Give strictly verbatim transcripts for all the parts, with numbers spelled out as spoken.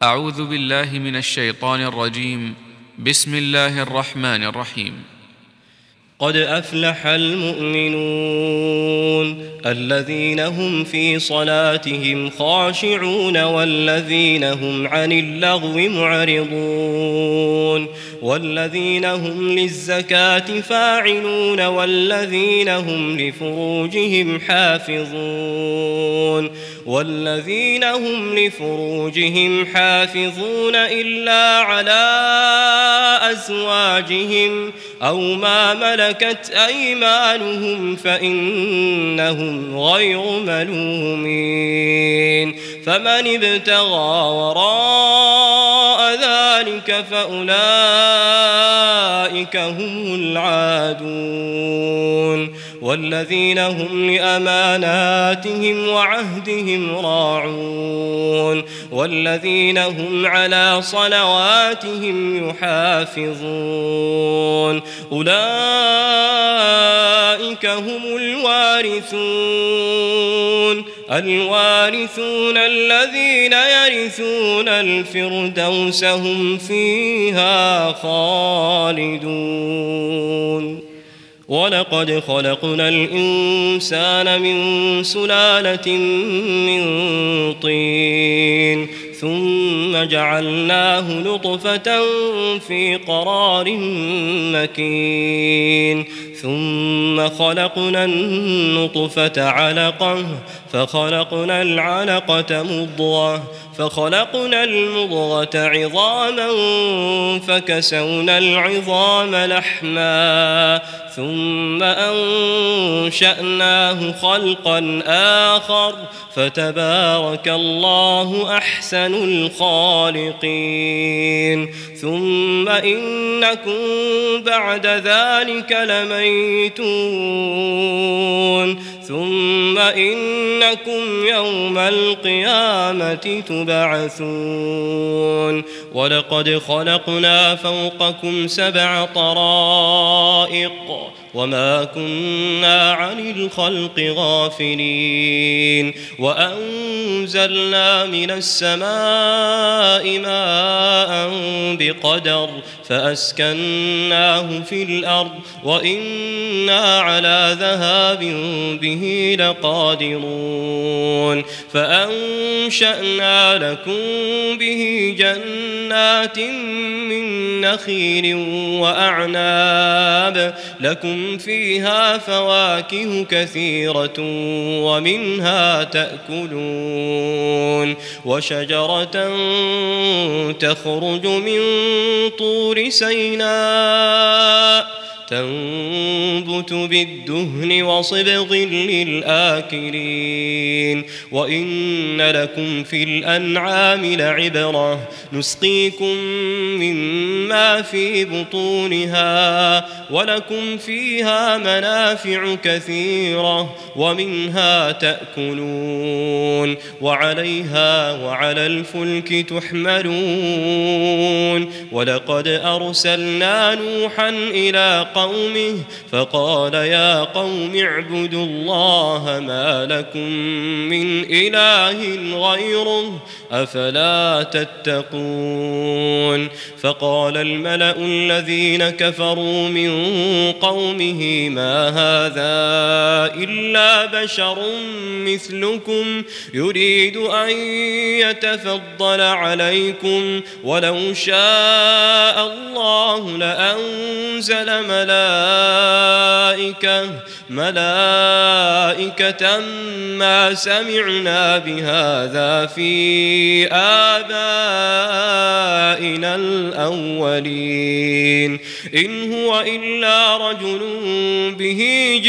أعوذ بالله من الشيطان الرجيم. بسم الله الرحمن الرحيم. قد أفلح المؤمنون الذين هم في صلاتهم خاشعون والذين هم عن اللغو معرضون والذين هم للزكاة فاعلون والذين هم لفروجهم حافظون والذين هم لفروجهم حافظون إلا على أزواجهم أو ما ملكت أيمانهم فإنهم غير ملومين فمن ابتغى وراء ذلك فأولئك هم العادون والذين هم لأماناتهم وعهدهم راعون والذين هم على صلواتهم يحافظون أولئك هم الوارثون الوارثون الذين يرثون الفردوس هم فيها خالدون ولقد خلقنا الإنسان من سلالة من طين ثم جعلناه نطفة في قرار مكين ثم خلقنا النطفة علقة فخلقنا العلقة مضغة فخلقنا المضغة عظاما فكسونا العظام لحما ثم أنشأناه خلقا آخر فتبارك الله أحسن الخالقين ثم إنكم بعد ذلك لميتون ثم إنكم يوم القيامة تبعثون ولقد خلقنا فوقكم سبع طرائق وما كنا عن الخلق غافلين وأنزلنا من السماء ماء بقدر فأسكناه في الأرض وإنا على ذهاب به لقادرون فأنشأنا لكم به جنات من نخيل وأعناب لكم فيها فواكه كثيرة ومنها تأكلون وشجرة تخرج من طور سيناء تنبت بالدهن وصبغ للآكلين وإن لكم في الأنعام لعبرة نسقيكم مما في بطونها ولكم فيها منافع كثيرة ومنها تأكلون وعليها وعلى الفلك تحملون ولقد أرسلنا نوحا إلى قومه فقال يا قوم اعبدوا الله ما لكم من إله غيره أفلا تتقون فقال الملأ الذين كفروا من قومه ما هذا إلا بشر مثلكم يريد أن يتفضل عليكم ولو شاء الله لأنزل ملائكة ملائكة ما سمعنا بهذا في آبائنا الأولين إن هو إلا رجل به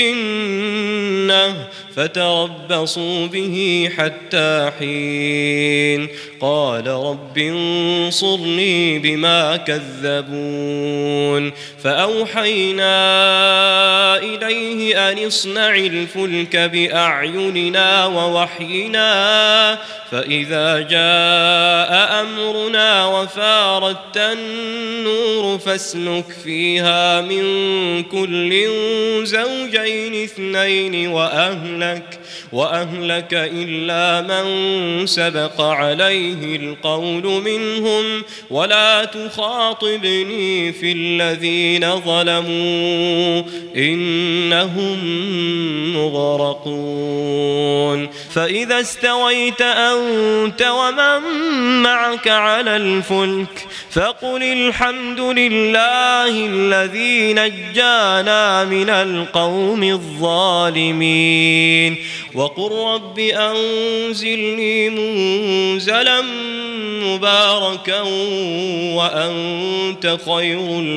جنة فتربصوا به حتى حين قال رب انصرني بما كذبون فأوحينا إليه أن اصنع الفلك بأعيننا ووحينا فإذا جاء أمرنا وفارت النور فاسلك فيها من كل زوجين اثنين وأهلك وأهلك إلا من سبق عليه القول منهم ولا تخاطبني في الذين ظلموا إنهم مغرقون فإذا استويت أنت ومن معك على الفلك فقل الحمد لله الذي نجانا من القوم الظالمين وقل رب أنزلني منزلا مباركا وأنت خير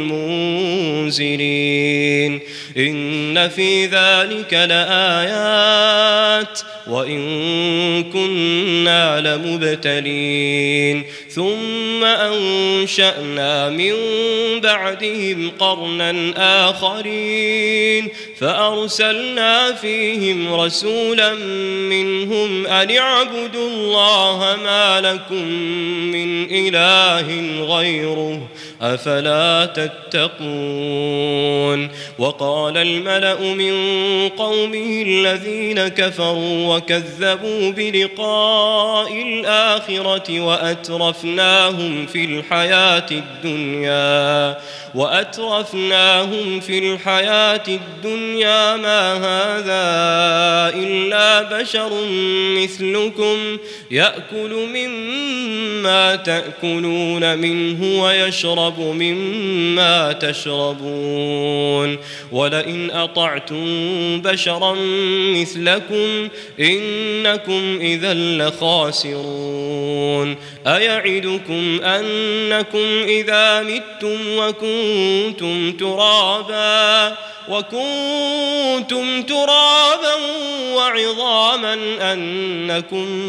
المنزلين إن في ذلك لآيات وإن كنا لمبتلين ثم أنشأنا من بعدهم قرنا آخرين فأرسلنا فيهم رسولا منهم أن اعبدوا الله ما لكم من إله غيره أفلا تتقون وقال الملأ من قومه الذين كفروا وكذبوا بلقاء الآخرة وأترفناهم في الحياة الدنيا وأترفناهم في الحياة الدنيا ما هذا إلا بشر مثلكم يأكل مما تأكلون منه ويشرب مما تشربون ولئن أطعتم بشرا مثلكم إنكم إذا لخاسرون أيعدكم أنكم إذا متم وكنتم ترابا وكنتم ترابا وعظاما أنكم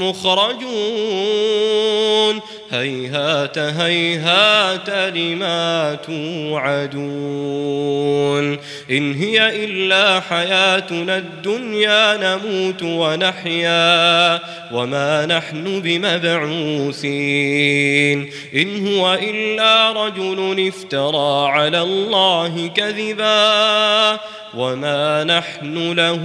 مخرجون هيهات هيهات لما توعدون إن هي إلا حياتنا الدنيا نموت ونحيا وما نحن بمبعوثين إن هو إلا رجل افترى على الله كذبا وما نحن له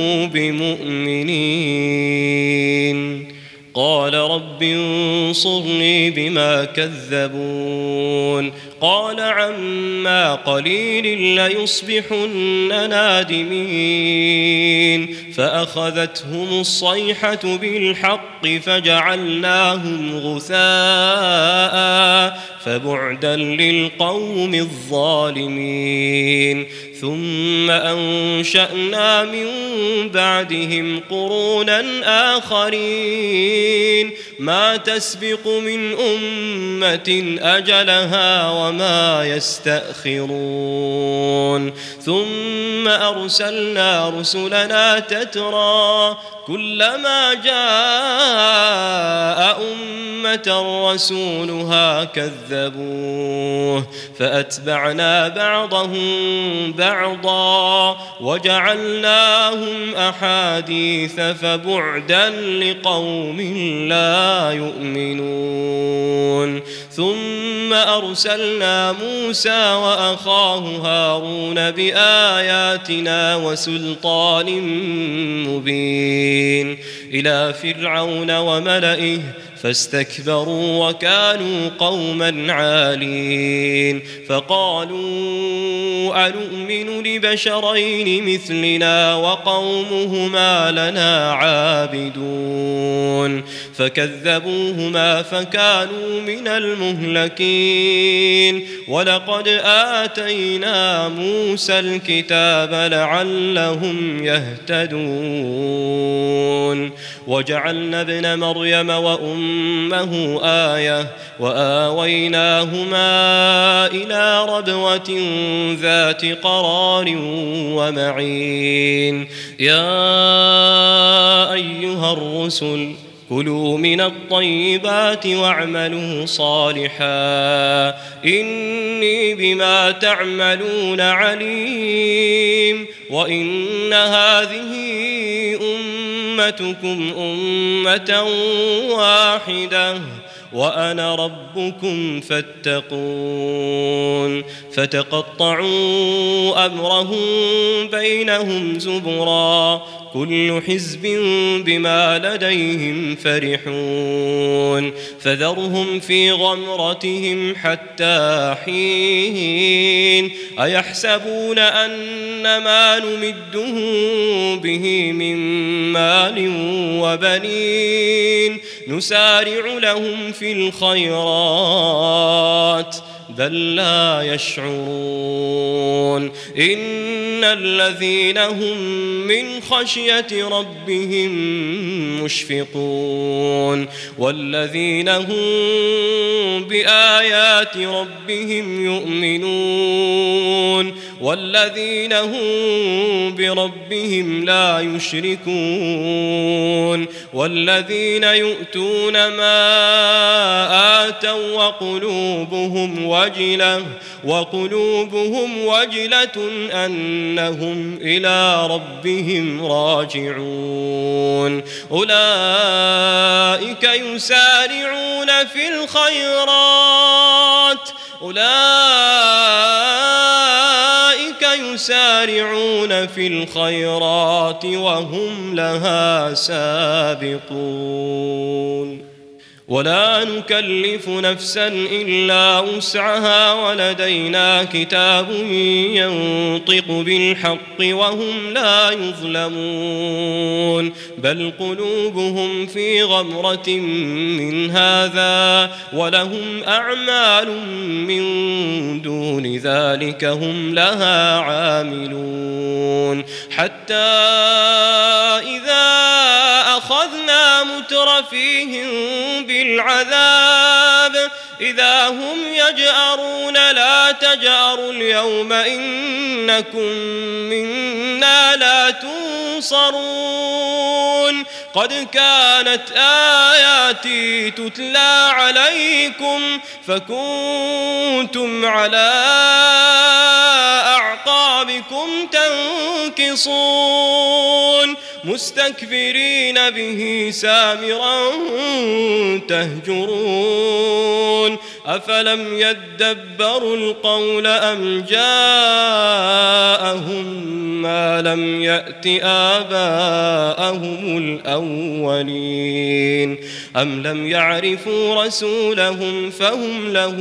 بمؤمنين قال رب انصرني بما كذبون قال عما قليل ليصبحن نادمين فأخذتهم الصيحة بالحق فجعلناهم غثاء فبعدا للقوم الظالمين ثم أنشأنا من بعدهم قرونا آخرين ما تسبق من أمة أجلها وما يستأخرون ثم أرسلنا رسلنا تترى كلما جاء أمة رسولها كذبوه فأتبعنا بعضهم بعضا وجعلناهم أحاديث فبعدا لقوم لا يؤمنون ثم أرسلنا موسى وأخاه هارون بآياتنا وسلطان مبين إلى فرعون وملئه فاستكبروا وكانوا قوما عالين فقالوا أنؤمن لبشرين مثلنا وقومهما لنا عابدون فكذبوهما فكانوا من المهلكين ولقد آتينا موسى الكتاب لعلهم يهتدون وجعلنا ابن مريم وأمه آية وآويناهما إلى ربوة ذات قرار ومعين يا أيها الرسل كلوا من الطيبات واعملوا صالحا إني بما تعملون عليم وإن هذه أمتكم أمة واحدة وأنا ربكم فاتقون فتقطعوا أمرهم بينهم زبرا كل حزب بما لديهم فرحون فذرهم في غمرتهم حتى حين أيحسبون أن ما نمدهم به من مال وبنين نسارع لهم في الخيرات بل لا يشعرون إن الذين هم من خشية ربهم مشفقون والذين هم بآيات ربهم يؤمنون والذين هم بربهم لا يشركون والذين يؤتون ما آتوا وقلوبهم وجلة وقلوبهم وجلة أنهم إلى ربهم راجعون أولئك يسارعون في الخيرات أولئك يسارعون في الخيرات وهم لها سابقون ولا نكلف نفسا إلا وسعها ولدينا كتاب ينطق بالحق وهم لا يظلمون بل قلوبهم في غمرة من هذا ولهم أعمال من دون ذلك هم لها عاملون حتى إذا أخذنا مترفيهم بالعذاب إذا هم يجأرون لا تجأروا اليوم إنكم منا لا تنصرون قد كانت آياتي تتلى عليكم فكنتم على أعقابكم تنكصون مستكبرين به سامرا تهجرون أفلم يدبروا القول أم جاءهم ما لم يأت آباءهم الأولين أم لم يعرفوا رسولهم فهم له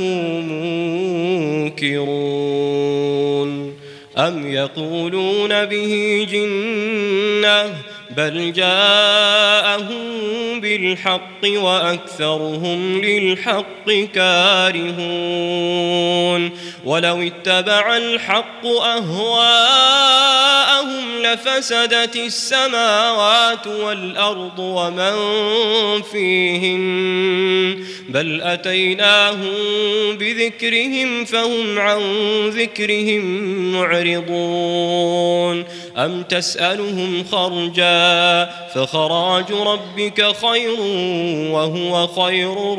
منكرون أم يقولون به جنة بل جاءهم بالحق وأكثرهم للحق كارهون ولو اتبع الحق أهواءهم لفسدت السماوات والأرض ومن فيهن بل أتيناهم بذكرهم فهم عن ذكرهم معرضون أم تسألهم خرجا فخراج ربك خير وهو خير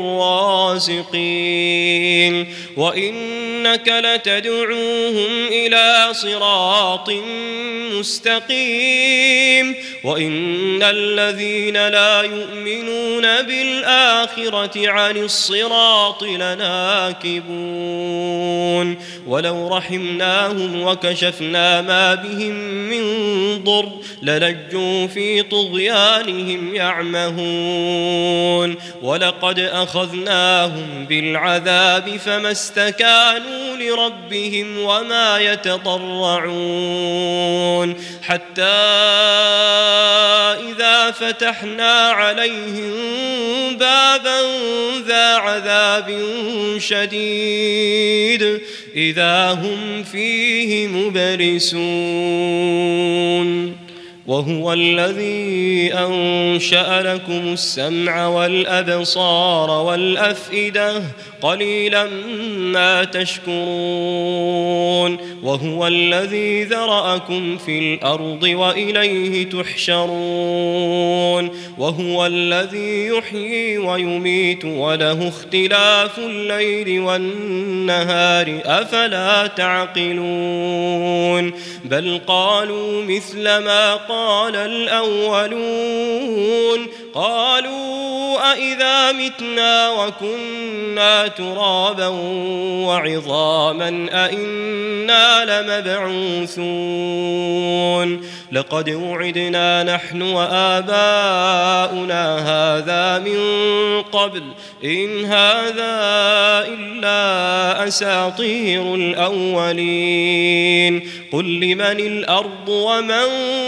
الرازقين وإنك لتدعوهم إلى صراط مستقيم وإن الذين لا يؤمنون بالآخرة عن الصراط لناكبون ولو رحمناهم وكشفنا ما بهم من ضر للجوا في طغيانهم يعمهون ولقد أخذناهم بالعذاب فما استكانوا لربهم وما يتضرعون حتى إذا فتحنا عليهم بابا ذا عذاب شديد إذا هم فيه مبلسون وهو الذي أنشأ لكم السمع والأبصار والأفئدة قليلا ما تشكرون وهو الذي ذرأكم في الأرض وإليه تحشرون وهو الذي يحيي ويميت وله اختلاف الليل والنهار أفلا تعقلون بل قالوا مثل ما قال قال الأولون قالوا أإذا متنا وكنا ترابا وعظاما أإنا لمبعوثون لقد وعدنا نحن وآباؤنا هذا من قبل إن هذا إلا أساطير الأولين قل لمن الأرض ومن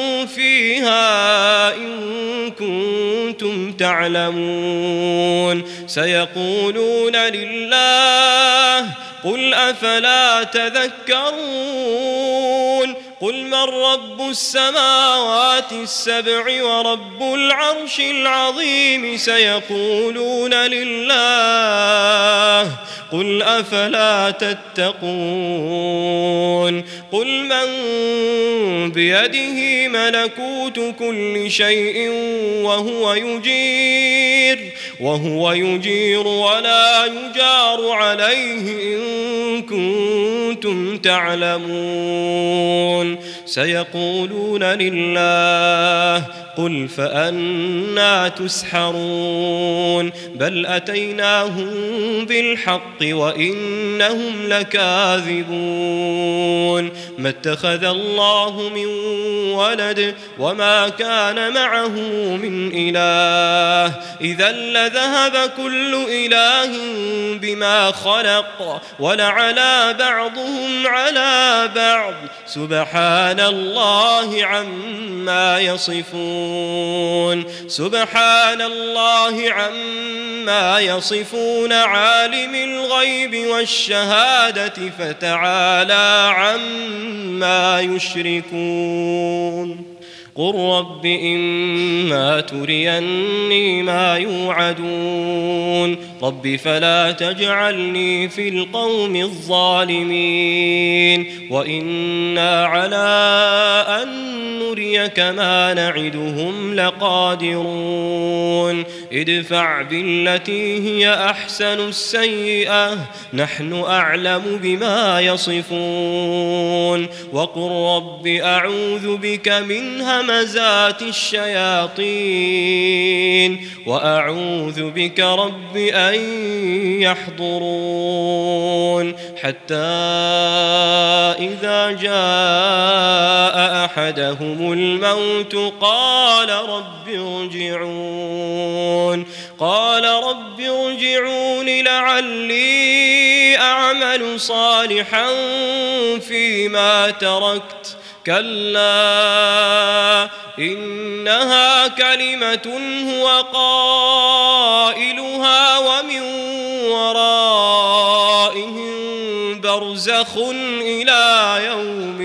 فيها إن كنتم تعلمون سيقولون لله قل أفلا تذكرون قل من رب السماوات السبع ورب العرش العظيم سيقولون لله قل أفلا تتقون قل من بيده ملكوت كل شيء وهو يجير وهو يجير ولا يجار عليه إن كنتم تعلمون سيقولون لله قل فأنى تسحرون بل أتيناهم بالحق وإنهم لكاذبون ما اتخذ الله من ولد وما كان معه من إله إذا لذهب كل إله بما خلق ولعلى بعضهم على بعض سبحان الله عما يصفون سبحان الله عما يصفون عالم الغيب والشهادة فتعالى عما يشركون قل رب إما تريني ما يوعدون رب فلا تجعلني في القوم الظالمين وإنا على أن نريك ما نعدهم لقادرون ادفع بالتي هي أحسن السيئة نحن أعلم بما يصفون وقل رب أعوذ بك من همزات الشياطين وأعوذ بك رب أن يحضرون حتى إذا جاء أحدهم الموت قال رب ارجعون قال رب ارجعون لعلي أعمل صالحا فيما تركت كلا إنها كلمة هو قائلها ومن ورائهم برزخ إلى يوم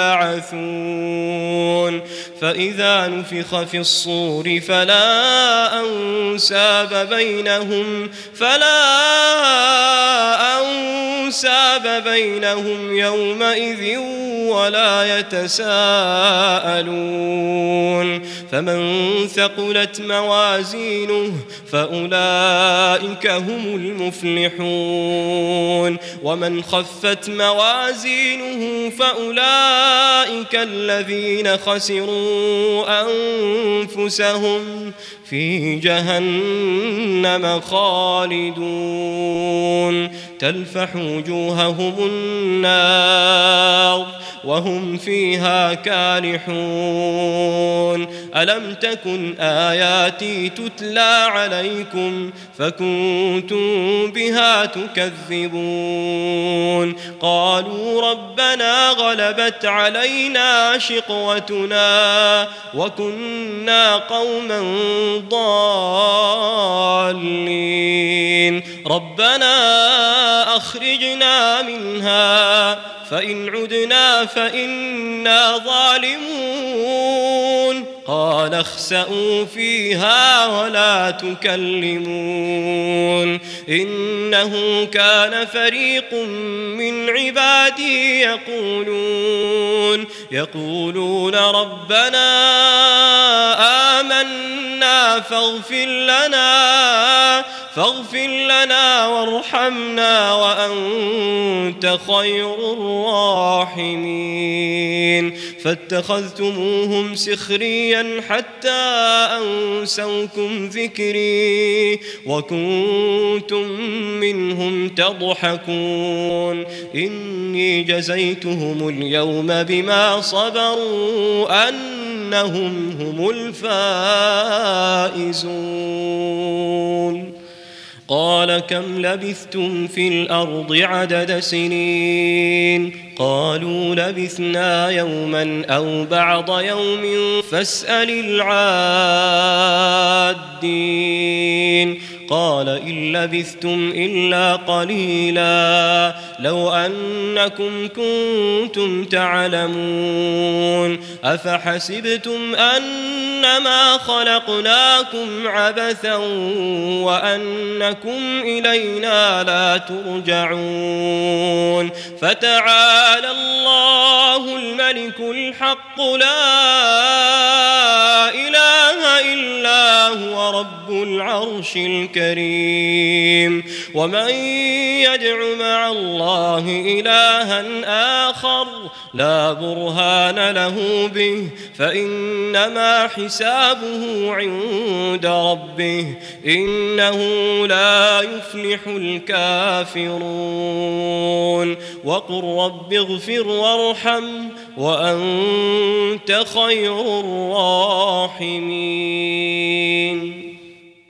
يبعثون فإذا نفخ في الصور فلا أنساب بينهم فلا أنساب بينهم يومئذ ولا يتساءلون فمن ثقلت موازينه فأولئك هم المفلحون ومن خفت موازينه فأولئك الذين خسروا أنفسهم في جهنم خالدون تلفح وجوههم النار وهم فيها كالحون ألم تكن آياتي تتلى عليكم فكنتم بها تكذبون قالوا ربنا غلبت علينا شقوتنا وكنا قوما ضالين ربنا أخرجنا منها فإن عدنا فإنا ظالمون قال اخسئوا فيها ولا تكلمون إنه كان فريق من عبادي يقولون يقولون ربنا آمنا فاغفر لنا فاغفر لنا وارحمنا وأنت خير الراحمين فاتخذتموهم سخريا حتى أنسوكم ذكري وكنتم منهم تضحكون إني جزيتهم اليوم بما صبروا أنهم هم الفائزون قال كم لبثتم في الأرض عدد سنين قالوا لبثنا يوما أو بعض يوم فاسأل العادين قال إن لبثتم إلا قليلا لو أنكم كنتم تعلمون أفحسبتم أنما خلقناكم عبثا وأنكم إلينا لا ترجعون فتعالى الله الملك الحق لا إله إلا هو رب العرش الكريم ومن يدع مع الله إلها آخر لا برهان له به فإنما حسابه عند ربه إنه لا يفلح الكافرون وقل رب اغفر وارحم وأنت خير الراحمين